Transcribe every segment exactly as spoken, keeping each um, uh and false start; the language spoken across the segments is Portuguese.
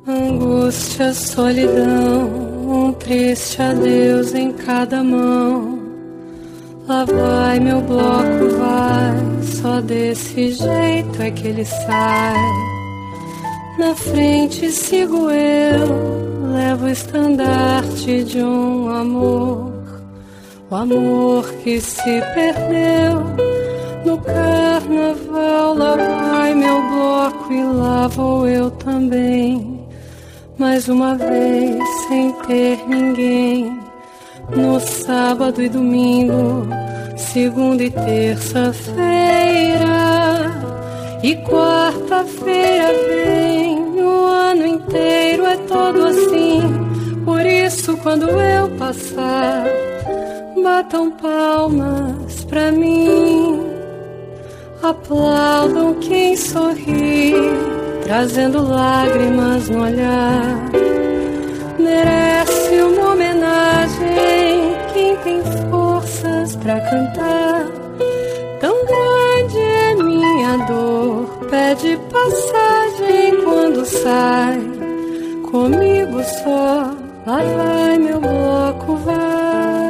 Angústia, solidão, um triste adeus em cada mão. Lá vai meu bloco, vai, só desse jeito é que ele sai. Na frente sigo eu, levo o estandarte de um amor, o amor que se perdeu no carnaval. Lá vai meu bloco e lá vou eu também, mais uma vez sem ter ninguém. No sábado e domingo, segunda e terça-feira, e quarta-feira vem. O ano inteiro é todo assim, por isso quando eu passar, batam palmas pra mim. Aplaudam quem sorri, trazendo lágrimas no olhar. Merece uma homenagem quem tem forças pra cantar. Tão grande é minha dor, pede passagem quando sai. Comigo só, lá vai meu bloco, vai.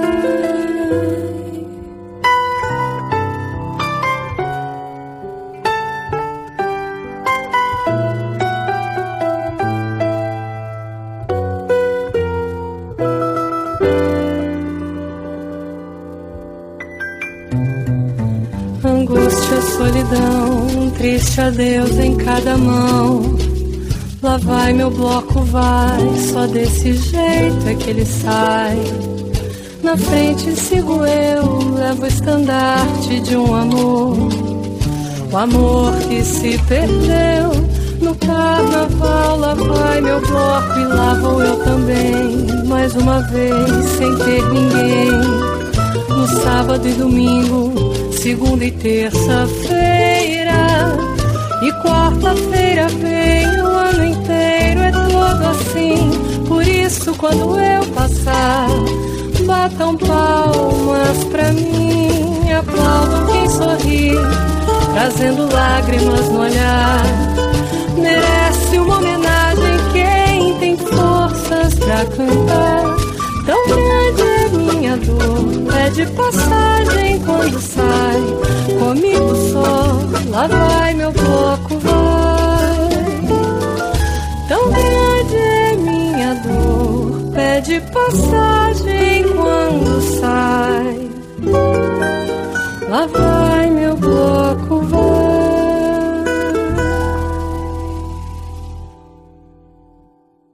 Angústia, solidão, um triste adeus em cada mão. Lá vai meu bloco, vai, só desse jeito é que ele sai. Na frente sigo eu, levo o estandarte de um amor, o amor que se perdeu no carnaval. Lá vai meu bloco e lá vou eu também, mais uma vez sem ter ninguém. No sábado e domingo, segunda e terça-feira, e quarta-feira vem. O ano inteiro é todo assim, por isso quando eu passar, batam palmas pra mim. Aplaudam quem sorri, trazendo lágrimas no olhar. Merece uma homenagem quem tem forças pra cantar. Tão grande é minha dor, pede passagem quando sai. Comigo só, lá vai meu bloco, vai. Tão grande é minha dor, pede passagem quando sai. Lá vai.